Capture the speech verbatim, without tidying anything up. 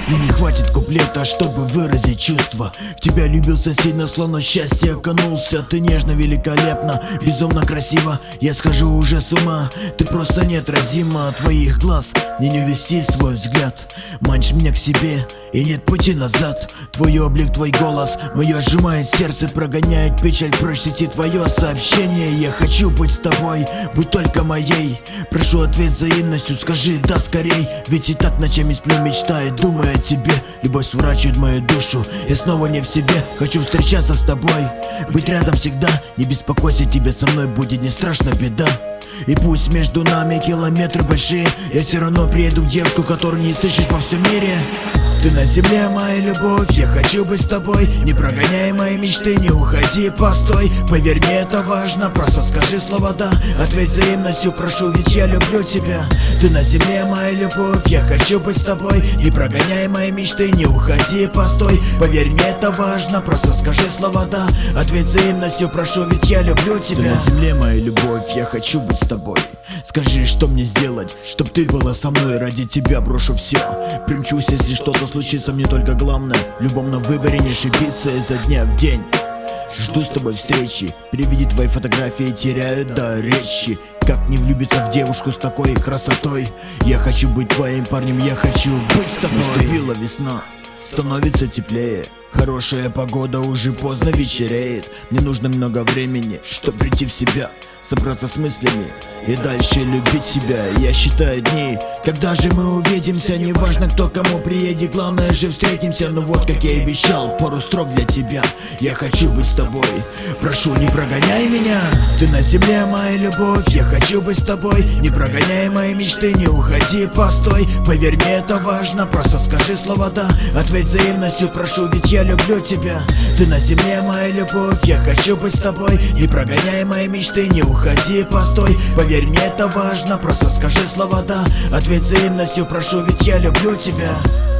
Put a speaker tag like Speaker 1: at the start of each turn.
Speaker 1: Мне не хватит куплета, чтобы выразить чувства. В тебя любился сильно, словно счастье окунулся. Ты нежно, великолепно, безумно красиво. Я схожу уже с ума, ты просто неотразима. От твоих глаз мне не увести свой взгляд. Манишь меня к себе, и нет пути назад. Твой облик, твой голос, мое сжимает сердце, прогоняет печаль прочь сети твое сообщение. Я хочу быть с тобой, будь только моей. Прошу ответ взаимностью, скажи да скорей. Ведь и так ночами сплю, мечтаю, думаю о тебе. Любовь сворачивает мою душу, я снова не в себе. Хочу встречаться с тобой, быть рядом всегда. Не беспокойся, тебе со мной будет не страшна беда. И пусть между нами километры большие, я все равно приеду к девушку, которую не сыщешь во всем мире. Ты на земле, моя любовь, я хочу быть с тобой. Не прогоняй мои мечты, не уходи, постой. Поверь мне, это важно, просто скажи слово да. Ответь взаимностью, прошу, ведь я люблю тебя. Ты на земле, моя любовь, я хочу быть с тобой. Не прогоняй мои мечты, не уходи, постой. Поверь мне, это важно, просто скажи слово да. Ответь взаимностью, прошу, ведь я люблю тебя. Ты на земле, моя любовь, я хочу быть с тобой. Скажи, что мне сделать, чтоб ты была со мной. Ради тебя брошу все, примчусь, если что-то случится. Мне только главное в любом на выборе не ошибиться изо дня в день. Жду с тобой встречи, при виде твоей фотографии теряю до речи. Как не влюбиться в девушку с такой красотой? Я хочу быть твоим парнем, я хочу быть с тобой. Наступила весна, становится теплее. Хорошая погода, уже поздно вечереет. Мне нужно много времени, чтобы прийти в себя, собраться с мыслями и дальше любить себя. Я считаю дни, когда же мы увидимся. Неважно, кто кому приедет, главное же встретимся. Ну вот, как я и обещал, пару строк для тебя. Я хочу быть с тобой, прошу, не прогоняй меня. Ты на земле, моя любовь, я хочу быть с тобой. Не прогоняй мои мечты, не уходи, постой. Поверь мне, это важно, просто скажи слово да. Ответь взаимностью, прошу, ведь я люблю тебя. Ты на земле, моя любовь, я хочу быть с тобой. Не прогоняй мои мечты, не уходи, постой. Поверь мне, это важно, просто скажи слова да. Ответь взаимностью, прошу, ведь я люблю тебя.